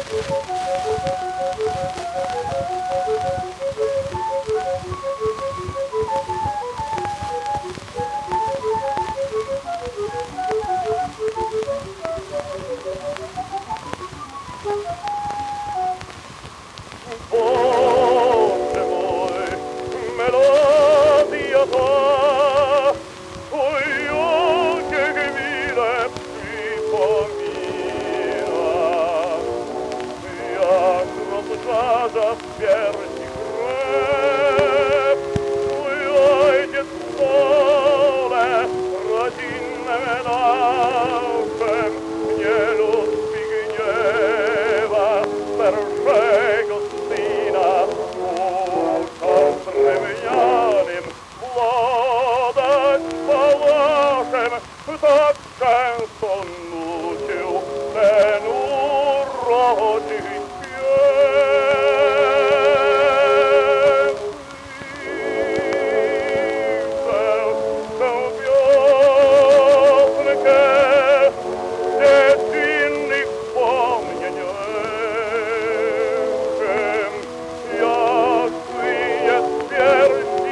Boże mój, melodia ta, oj, jakie mile przypomina, jak rozżarza w piersi krew, mój ojciec w stole rodzinnym naszym nie lubi gniewa starszego syna, uczą drewnianym władać pałaszem, tak często nucił ten uroczy śpiew. Tę piosenkę dziecinnych wspomnień echem, jak jest piersi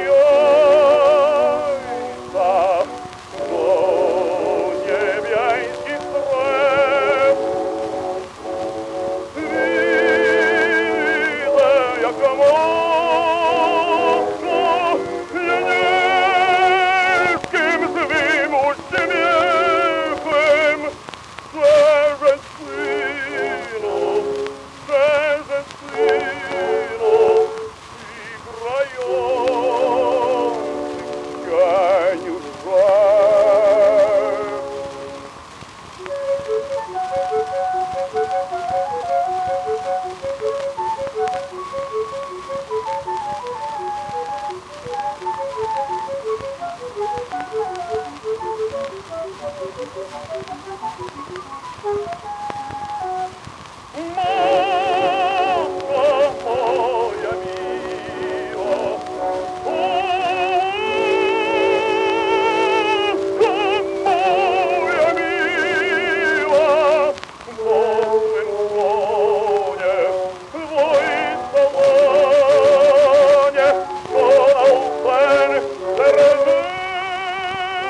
ojca do niebiańskich stref. Widzę, jak mocno niebieskim swym uśmiechem szerze synów i grających cieniu drzew. Matko moja miła, moja miła, w mocnym łonie, w wojska łonie, konał sen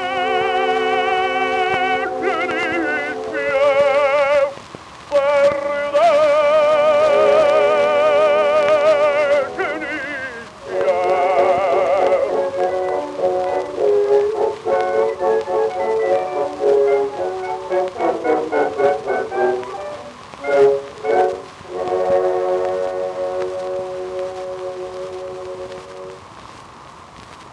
serweczny śpiew,